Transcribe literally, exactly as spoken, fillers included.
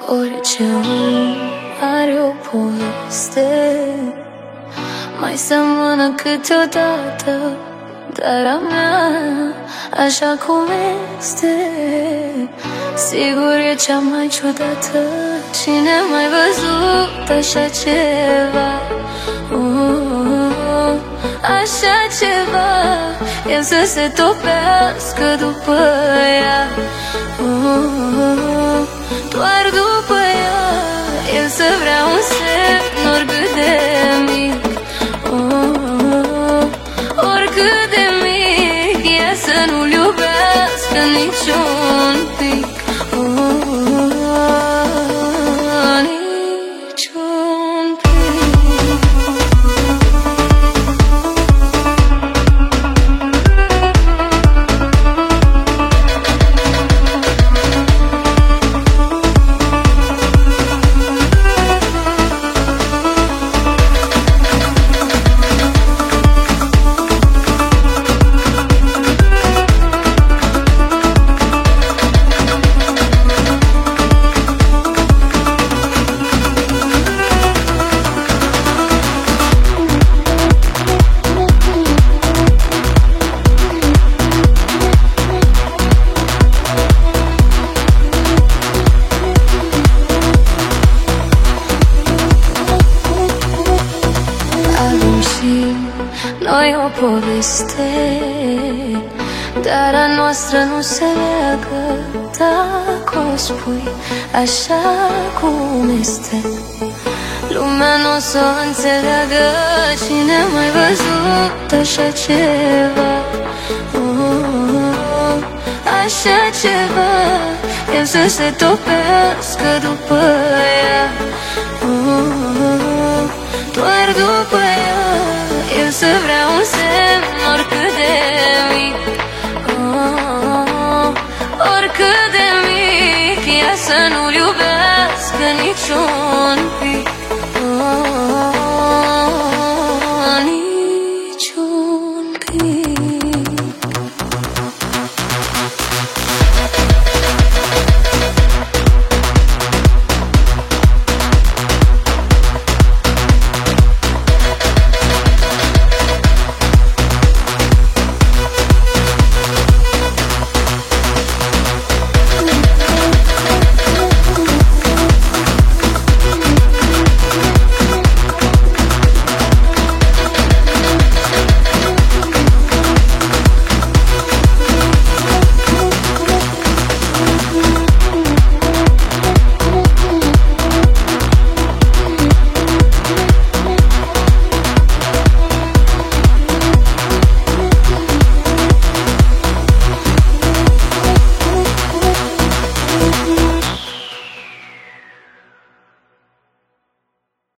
Orice om are o poveste, mai seamănă câteodată, dar a mea, așa cum este, sigur e cea mai ciudată. Cine a mai văzut așa ceva? uh, Așa ceva, el să se topească după ea, uh, doar după ea. El să vrea un semn oricât de mic, uh, oricât de mic, ea să nu-l iubească niciun pic, uh, niciun pic. Noi o poveste, dar a noastră nu se leagă. Dacă o spui așa cum este, lumea nu o să înțeleagă. Cine a mai văzut așa ceva? uh, Așa ceva, el să se topească după ea, uh, doar după ea. El să vrea un semn oricât de mic, oh, oricât de mic, ea să nu-l iubească niciun